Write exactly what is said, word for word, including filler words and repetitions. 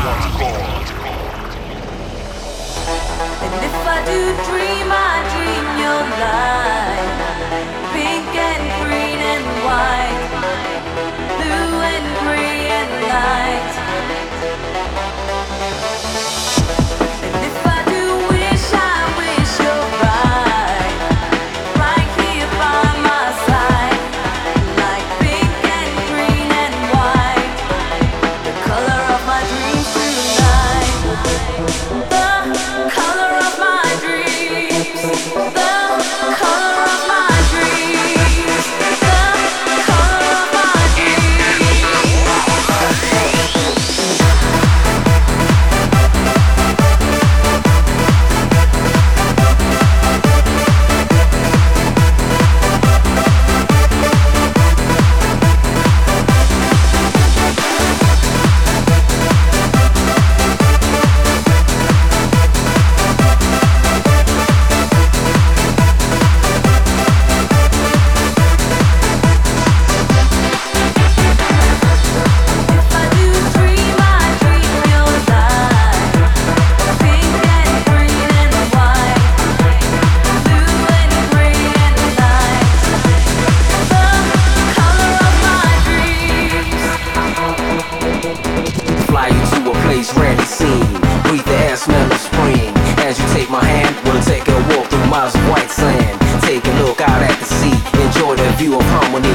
And if I do dream, I dream your light, pink and green and white, blue and gray and light. And if I do wish, I wish you're right, right here by my side, like pink and green and white, the color of my dreams tonight. The color of my dreams, the color of my dreams, the color of my dreams. If I do dream, I dream your light, pink and green and white, blue and gray and light, the color of my dreams. Fly you to a place rarely seen. Breathe the air, smell of spring. As you take my hand, we'll take a walk through miles of white sand. Take a look out at the sea. Enjoy the view of harmony